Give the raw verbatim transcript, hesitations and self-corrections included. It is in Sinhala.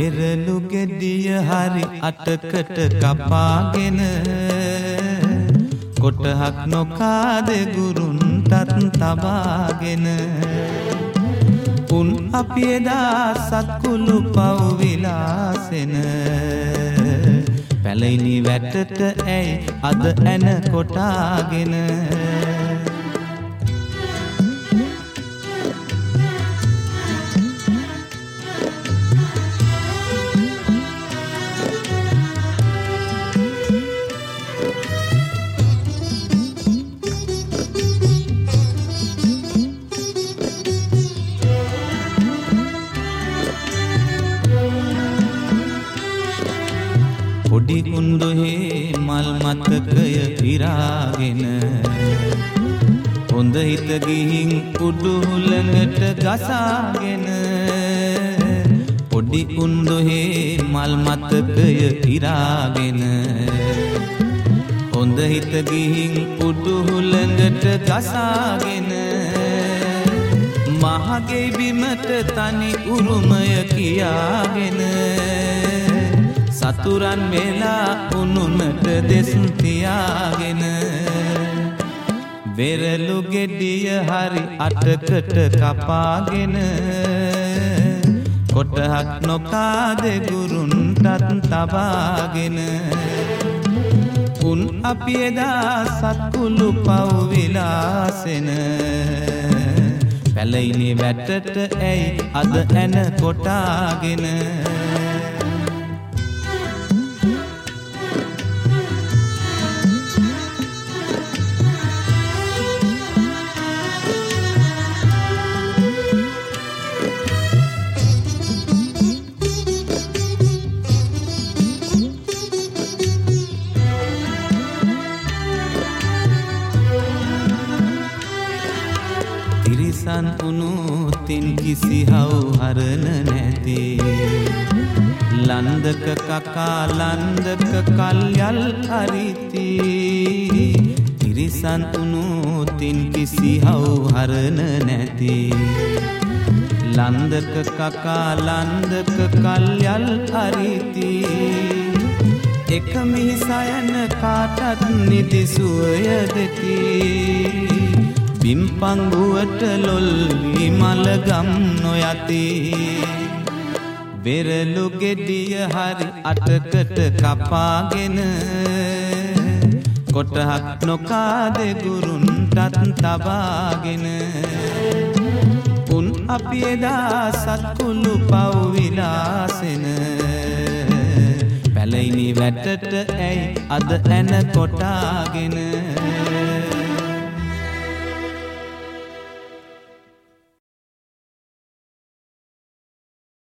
වෙරළු ගෙඩිය හරි අටකට කපාගෙන කොටහක් නොකාද ගුරුන්ටත් තබාගෙන උන් අපි එදා සත්කුළු පව් විලාසෙන පැලයිනි වැටට ඇයි අද ඇන කොටාගෙන පොඩි කුණ්ඩොහේ මල් මතකය ඉරාගෙන හොඳ හිත ගිහින් උඩු හුළඟට ගසාගෙන පොඩි කුණ්ඩොහේ මල් මතකය ඉරාගෙන හොඳ හිත ගිහින් උඩු හුළඟට ගසාගෙන මහගේ බිමට තනි උරුමය කියාගෙන සතුරන් වෙලා උනුනට දෙස් තියාගෙන වෙරළු ගෙඩිය හරි අටකට කපාගෙන කොටහක් නොකාද ගුරුන්ටත් තබාගෙන උන් අපි එදා සත්කුළු පව් විලාසෙන පැලයිනි වැටට ඇයි අද ඇන කොටාගෙන තිරිසන් උනුතින් කිසි හවුහරණ නැති ලන්දක කකා ලන්දක කල්යල් හරිති තිරිසන් උනුතින් කිසි හවුහරණ නැති ලන්දක කකා ලන්දක කල්යල් හරිති එක මිහිසයන කාටත් නිදි සුවය දෙති බිම්පංගුවට ලොල්ලි මලගම් නොයති වෙරළු ගෙඩිය හරි අටකට කපාගෙන කොටහක් නොකාද ගුරුන්ටත් තබාගෙන උන් අපි එදා සත්කුළු පව් විලාසෙන පැලයිනි වැටට ඇයි අද ඇන කොටාගෙන